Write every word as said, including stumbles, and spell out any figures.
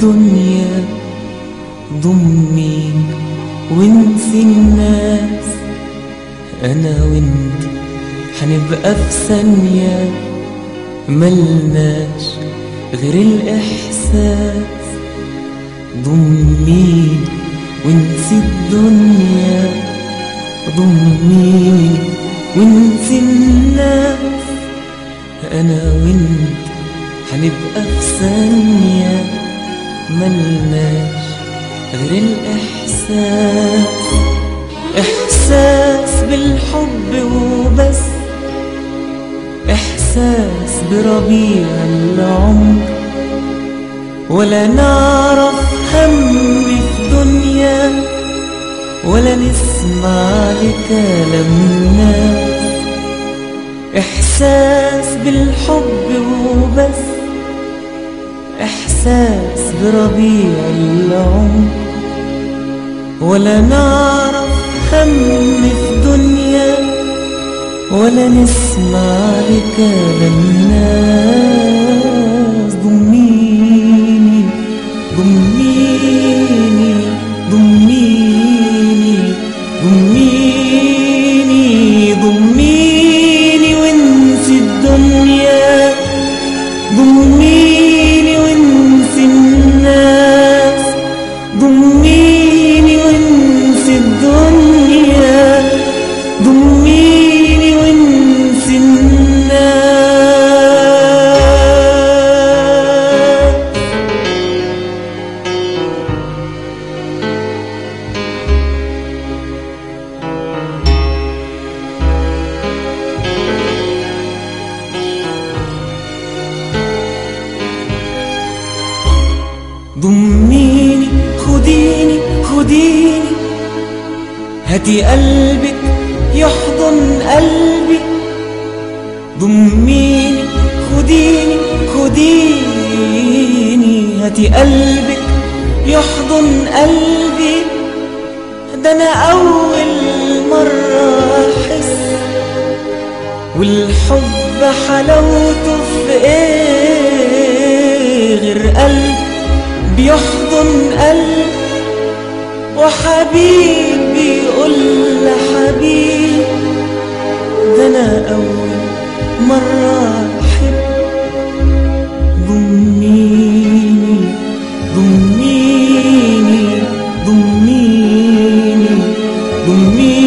الدنيا ضمين وانسي الناس، انا وانت حنبقى في ثانية ملناش غير الاحساس. ضمين وانسي الدنيا، ضمين وانسي الناس، انا وانت حنبقى في ثانية ملناش غير الاحساس. احساس بالحب وبس، احساس بربيع العمر، ولا نعرف هم في دنيا ولا نسمع لكلام الناس. احساس بالحب وبس، احساس بربيع العمر، ولا نعرف هم في دنيا ولا نسمع لكلام الناس. ضميني ضميني ضميني ضميني ضميني وانسي الدنيا، ضميني وانسي الناس، ضميني وانسي الدنيا، ضميني وانسي الناس. ضميني خديني خديني، هاتي قلبك يحضن قلبي. ضميني خديني خديني، هاتي قلبك يحضن قلبي. ده انا اول مرة احس والحب حلاوته في ايه غير قلب بيحضن قلب، وحبيبي يقول لحبيب. ده انا اول مرة احب. ضميني ضميني ضميني ضميني